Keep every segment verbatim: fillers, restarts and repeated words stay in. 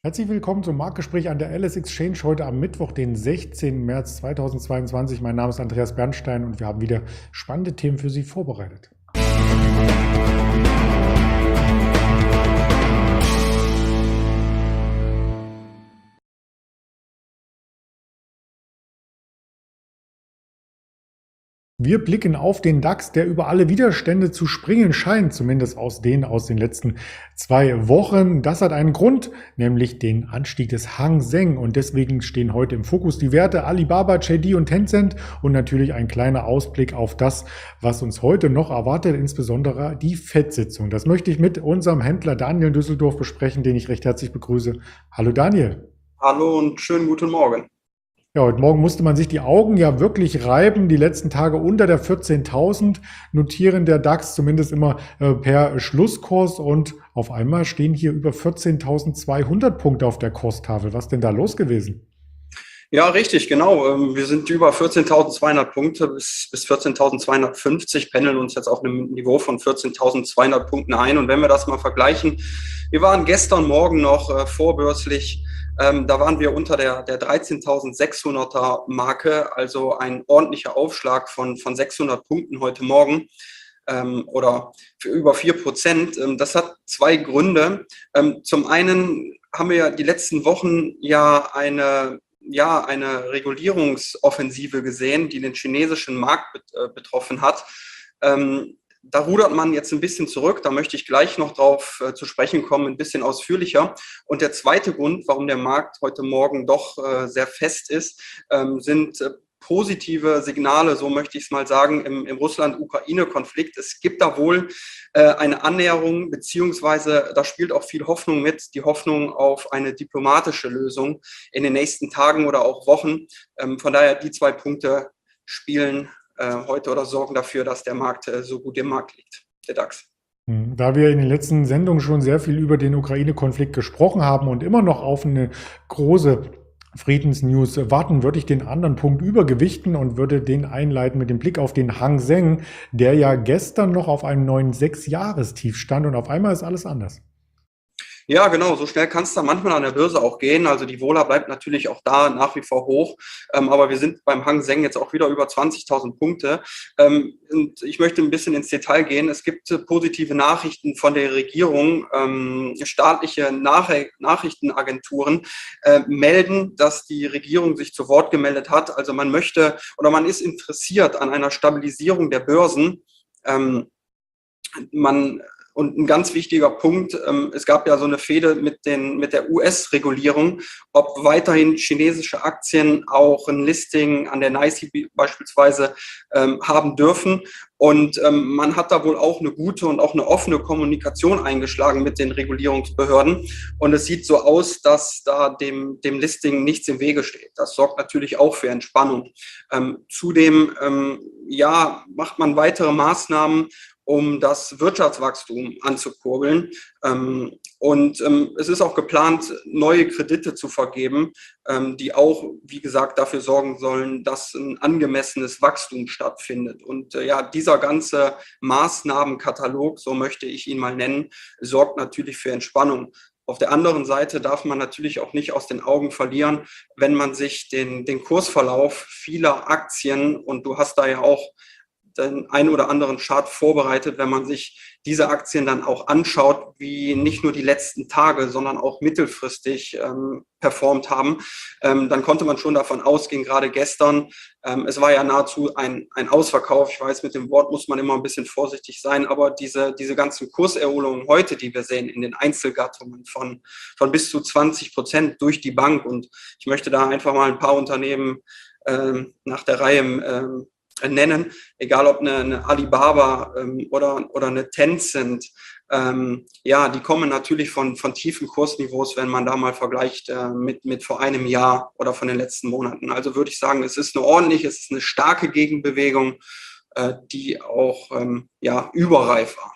Herzlich willkommen zum Marktgespräch an der L S Exchange heute am Mittwoch, den sechzehnten März zweitausendzweiundzwanzig. Mein Name ist Andreas Bernstein und wir haben wieder spannende Themen für Sie vorbereitet. Wir blicken auf den DAX, der über alle Widerstände zu springen scheint, zumindest aus denen aus den letzten zwei Wochen. Das hat einen Grund, nämlich den Anstieg des Hang Seng. Und deswegen stehen heute im Fokus die Werte Alibaba, J D und Tencent und natürlich ein kleiner Ausblick auf das, was uns heute noch erwartet, insbesondere die F E D-Sitzung. Das möchte ich mit unserem Händler Daniel in Düsseldorf besprechen, den ich recht herzlich begrüße. Hallo Daniel. Hallo und schönen guten Morgen. Ja, heute Morgen musste man sich die Augen ja wirklich reiben. Die letzten Tage unter der vierzehntausend notieren der DAX zumindest immer äh, per Schlusskurs und auf einmal stehen hier über vierzehntausendzweihundert Punkte auf der Kurstafel. Was denn da los gewesen? Ja, richtig, genau. Ähm, Wir sind über vierzehntausendzweihundert Punkte bis, bis vierzehntausendzweihundertfünfzig, pendeln uns jetzt auf einem Niveau von vierzehntausendzweihundert Punkten ein. Und wenn wir das mal vergleichen, wir waren gestern Morgen noch äh, vorbörslich, ähm, da waren wir unter der, der dreizehntausendsechshunderter Marke, also ein ordentlicher Aufschlag von, von sechshundert Punkten heute Morgen. Ähm, oder für über vier Prozent. Ähm, das hat zwei Gründe. Ähm, zum einen haben wir ja die letzten Wochen ja eine ja, eine Regulierungsoffensive gesehen, die den chinesischen Markt bet äh, betroffen hat. Ähm, da rudert man jetzt ein bisschen zurück, da möchte ich gleich noch drauf äh, zu sprechen kommen, ein bisschen ausführlicher. Und der zweite Grund, warum der Markt heute Morgen doch äh, sehr fest ist, ähm, sind äh, positive Signale, so möchte ich es mal sagen, im, im Russland-Ukraine-Konflikt. Es gibt da wohl äh, eine Annäherung, beziehungsweise da spielt auch viel Hoffnung mit, die Hoffnung auf eine diplomatische Lösung in den nächsten Tagen oder auch Wochen. Ähm, von daher, die zwei Punkte spielen äh, heute oder sorgen dafür, dass der Markt äh, so gut im Markt liegt, der DAX. Hm, Da wir in den letzten Sendungen schon sehr viel über den Ukraine-Konflikt gesprochen haben und immer noch auf eine große Friedensnews warten, würde ich den anderen Punkt übergewichten und würde den einleiten mit dem Blick auf den Hang Seng, der ja gestern noch auf einem neuen Sechs-Jahres-Tief stand und auf einmal ist alles anders. Ja, genau, so schnell kann es da manchmal an der Börse auch gehen. Also die Vola bleibt natürlich auch da nach wie vor hoch, ähm, aber wir sind beim Hang Seng jetzt auch wieder über zwanzigtausend Punkte. Ähm, und ich möchte ein bisschen ins Detail gehen. Es gibt äh, positive Nachrichten von der Regierung. Ähm, staatliche Nach Nachrichtenagenturen äh, melden, dass die Regierung sich zu Wort gemeldet hat. Also man möchte oder man ist interessiert an einer Stabilisierung der Börsen. Ähm, man Und ein ganz wichtiger Punkt, ähm, es gab ja so eine Fehde mit, den, mit der U S-Regulierung, ob weiterhin chinesische Aktien auch ein Listing an der N Y S E beispielsweise ähm, haben dürfen. Und ähm, man hat da wohl auch eine gute und auch eine offene Kommunikation eingeschlagen mit den Regulierungsbehörden. Und es sieht so aus, dass da dem, dem Listing nichts im Wege steht. Das sorgt natürlich auch für Entspannung. Ähm, zudem ähm, ja, macht man weitere Maßnahmen, um das Wirtschaftswachstum anzukurbeln. Ähm, und ähm, es ist auch geplant, neue Kredite zu vergeben, ähm, die auch, wie gesagt, dafür sorgen sollen, dass ein angemessenes Wachstum stattfindet. Und äh, ja, dieser ganze Maßnahmenkatalog, so möchte ich ihn mal nennen, sorgt natürlich für Entspannung. Auf der anderen Seite darf man natürlich auch nicht aus den Augen verlieren, wenn man sich den, den Kursverlauf vieler Aktien, und du hast da ja auch den einen oder anderen Chart vorbereitet, wenn man sich diese Aktien dann auch anschaut, wie nicht nur die letzten Tage, sondern auch mittelfristig ähm, performt haben, ähm, dann konnte man schon davon ausgehen, gerade gestern, ähm, es war ja nahezu ein, ein Ausverkauf, ich weiß, mit dem Wort muss man immer ein bisschen vorsichtig sein, aber diese, diese ganzen Kurserholungen heute, die wir sehen in den Einzelgattungen von, von bis zu zwanzig Prozent durch die Bank, und ich möchte da einfach mal ein paar Unternehmen ähm, nach der Reihe ähm, nennen, egal ob eine, eine Alibaba ähm, oder, oder eine Tencent, ähm, ja, die kommen natürlich von, von tiefen Kursniveaus, wenn man da mal vergleicht äh, mit, mit vor einem Jahr oder von den letzten Monaten. Also würde ich sagen, es ist eine ordentliche, es ist eine starke Gegenbewegung, äh, die auch ähm, ja, überreif war.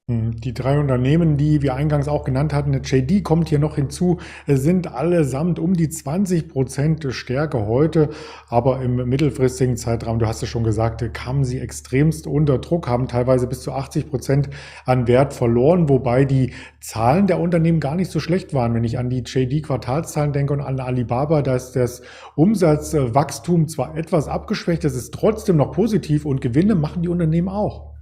Die drei Unternehmen, die wir eingangs auch genannt hatten, eine J D kommt hier noch hinzu, sind allesamt um die zwanzig Prozent Stärke heute, aber im mittelfristigen Zeitraum, du hast es schon gesagt, kamen sie extremst unter Druck, haben teilweise bis zu achtzig Prozent an Wert verloren, wobei die Zahlen der Unternehmen gar nicht so schlecht waren. Wenn ich an die J D-Quartalszahlen denke und an Alibaba, da ist das Umsatzwachstum zwar etwas abgeschwächt, das ist trotzdem noch positiv und Gewinne machen die Unternehmen auch.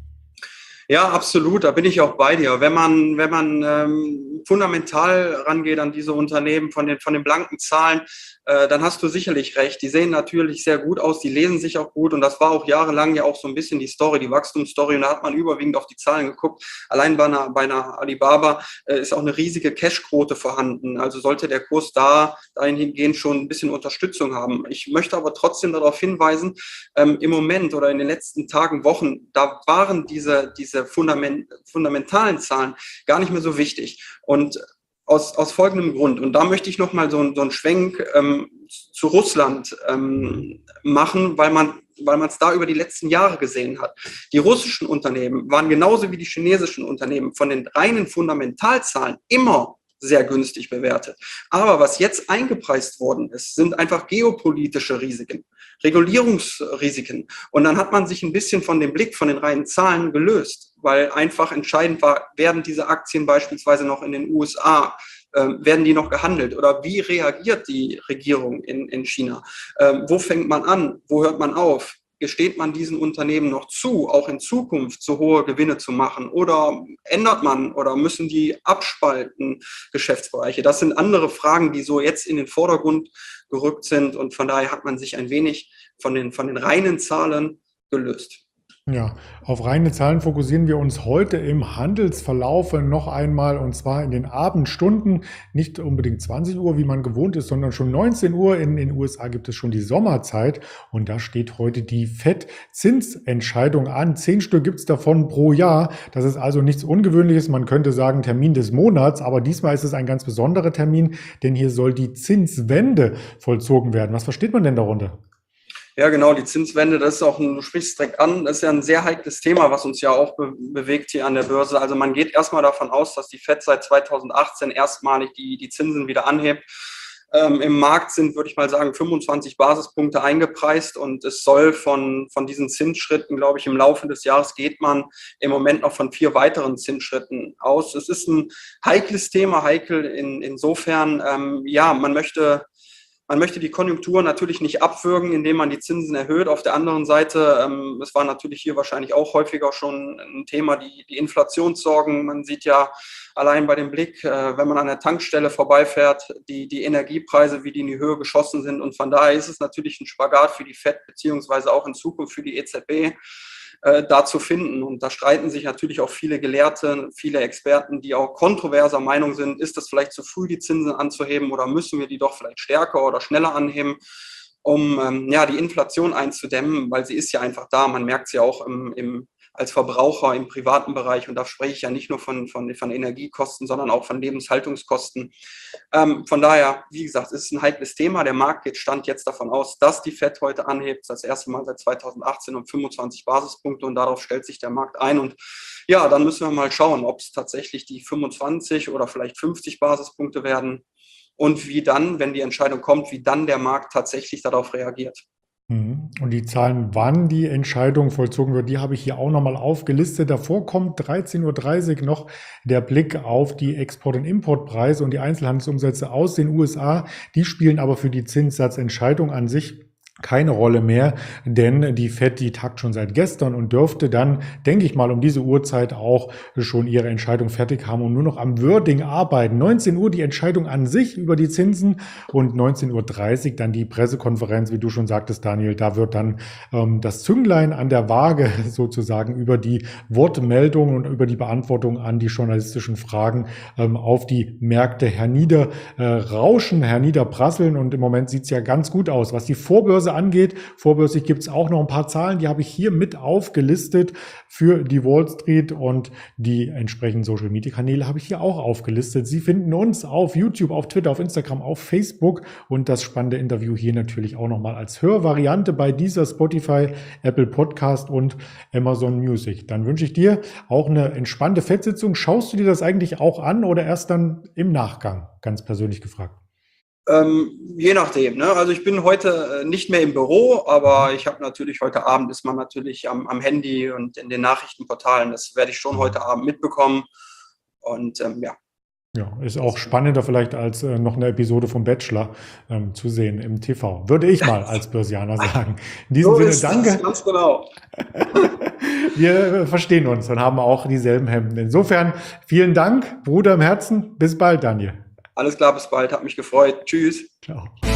Ja, absolut, da bin ich auch bei dir. Wenn man, wenn man ähm, fundamental rangeht an diese Unternehmen von den, von den blanken Zahlen, äh, dann hast du sicherlich recht. Die sehen natürlich sehr gut aus, die lesen sich auch gut und das war auch jahrelang ja auch so ein bisschen die Story, die Wachstumsstory und da hat man überwiegend auf die Zahlen geguckt. Allein bei einer, bei einer Alibaba äh, ist auch eine riesige Cashquote vorhanden, also sollte der Kurs da dahingehend schon ein bisschen Unterstützung haben. Ich möchte aber trotzdem darauf hinweisen, ähm, im Moment oder in den letzten Tagen, Wochen, da waren diese, diese Fundament, fundamentalen Zahlen gar nicht mehr so wichtig. Und aus, aus folgendem Grund, und da möchte ich nochmal so, so einen Schwenk ähm, zu Russland ähm, machen, weil man weil man es da über die letzten Jahre gesehen hat. Die russischen Unternehmen waren genauso wie die chinesischen Unternehmen von den reinen Fundamentalzahlen immer sehr günstig bewertet. Aber was jetzt eingepreist worden ist, sind einfach geopolitische Risiken, Regulierungsrisiken. Und dann hat man sich ein bisschen von dem Blick von den reinen Zahlen gelöst, weil einfach entscheidend war, werden diese Aktien beispielsweise noch in den U S A, äh, werden die noch gehandelt oder wie reagiert die Regierung in, in China? Ähm, wo fängt man an? Wo hört man auf? Gesteht man diesen Unternehmen noch zu, auch in Zukunft so hohe Gewinne zu machen? Oder ändert man oder müssen die abspalten, Geschäftsbereiche? Das sind andere Fragen, die so jetzt in den Vordergrund gerückt sind. Und von daher hat man sich ein wenig von den, von den reinen Zahlen gelöst. Ja, auf reine Zahlen fokussieren wir uns heute im Handelsverlauf noch einmal und zwar in den Abendstunden, nicht unbedingt zwanzig Uhr, wie man gewohnt ist, sondern schon neunzehn Uhr. In den U S A gibt es schon die Sommerzeit und da steht heute die Fed-Zinsentscheidung an. Zehn Stück gibt es davon pro Jahr. Das ist also nichts Ungewöhnliches. Man könnte sagen Termin des Monats, aber diesmal ist es ein ganz besonderer Termin, denn hier soll die Zinswende vollzogen werden. Was versteht man denn darunter? Ja, genau, die Zinswende, das ist auch ein, du sprichst es direkt an, das ist ja ein sehr heikles Thema, was uns ja auch be bewegt hier an der Börse. Also man geht erstmal davon aus, dass die Fed seit zweitausendachtzehn erstmalig die, die Zinsen wieder anhebt. Ähm, im Markt sind, würde ich mal sagen, fünfundzwanzig Basispunkte eingepreist und es soll von, von diesen Zinsschritten, glaube ich, im Laufe des Jahres geht man im Moment noch von vier weiteren Zinsschritten aus. Es ist ein heikles Thema, heikel in, insofern, ähm, ja, man möchte Man möchte die Konjunktur natürlich nicht abwürgen, indem man die Zinsen erhöht. Auf der anderen Seite, ähm, es war natürlich hier wahrscheinlich auch häufiger schon ein Thema, die, die Inflationssorgen. Man sieht ja allein bei dem Blick, äh, wenn man an der Tankstelle vorbeifährt, die, die Energiepreise, wie die in die Höhe geschossen sind. Und von daher ist es natürlich ein Spagat für die Fed, beziehungsweise auch in Zukunft für die E Z B. Äh, da zu finden. Und da streiten sich natürlich auch viele Gelehrte, viele Experten, die auch kontroverser Meinung sind, ist es vielleicht zu früh, die Zinsen anzuheben oder müssen wir die doch vielleicht stärker oder schneller anheben, um ähm, ja, die Inflation einzudämmen, weil sie ist ja einfach da. Man merkt sie ja auch im, im als Verbraucher im privaten Bereich und da spreche ich ja nicht nur von, von, von Energiekosten, sondern auch von Lebenshaltungskosten. Ähm, von daher, wie gesagt, es ist ein heikles Thema. Der Markt geht Stand jetzt davon aus, dass die Fed heute anhebt, das erste Mal seit zweitausendachtzehn um fünfundzwanzig Basispunkte und darauf stellt sich der Markt ein und ja, dann müssen wir mal schauen, ob es tatsächlich die fünfundzwanzig oder vielleicht fünfzig Basispunkte werden und wie dann, wenn die Entscheidung kommt, wie dann der Markt tatsächlich darauf reagiert. Und die Zahlen, wann die Entscheidung vollzogen wird, die habe ich hier auch nochmal aufgelistet. Davor kommt dreizehn Uhr dreißig noch der Blick auf die Export- und Importpreise und die Einzelhandelsumsätze aus den U S A. Die spielen aber für die Zinssatzentscheidung an sich keine Rolle mehr, denn die Fed, die tagt schon seit gestern und dürfte dann, denke ich mal, um diese Uhrzeit auch schon ihre Entscheidung fertig haben und nur noch am Wording arbeiten. neunzehn Uhr die Entscheidung an sich über die Zinsen und neunzehn Uhr dreißig dann die Pressekonferenz, wie du schon sagtest, Daniel, da wird dann ähm, das Zünglein an der Waage sozusagen über die Wortmeldung und über die Beantwortung an die journalistischen Fragen ähm, auf die Märkte herniederrauschen, äh, herniederprasseln und im Moment sieht es ja ganz gut aus, was die Vorbörse Börse angeht. Vorbörslich gibt es auch noch ein paar Zahlen, die habe ich hier mit aufgelistet für die Wall Street und die entsprechenden Social-Media-Kanäle habe ich hier auch aufgelistet. Sie finden uns auf YouTube, auf Twitter, auf Instagram, auf Facebook und das spannende Interview hier natürlich auch nochmal als Hörvariante bei dieser Spotify, Apple Podcast und Amazon Music. Dann wünsche ich dir auch eine entspannte Fettsitzung. Schaust du dir das eigentlich auch an oder erst dann im Nachgang? Ganz persönlich gefragt. Ähm, je nachdem, ne? Also ich bin heute nicht mehr im Büro, aber ich habe natürlich heute Abend ist man natürlich am, am Handy und in den Nachrichtenportalen. Das werde ich schon heute Abend mitbekommen. Und ähm, ja. Ja, ist auch spannender vielleicht als äh, noch eine Episode vom Bachelor ähm, zu sehen im T V. Würde ich mal als Börsianer sagen. In diesem So Sinne, ist danke. das, ganz genau. Wir verstehen uns und haben auch dieselben Hemden. Insofern vielen Dank, Bruder im Herzen. Bis bald, Daniel. Alles klar, bis bald. Hat mich gefreut. Tschüss. Ciao.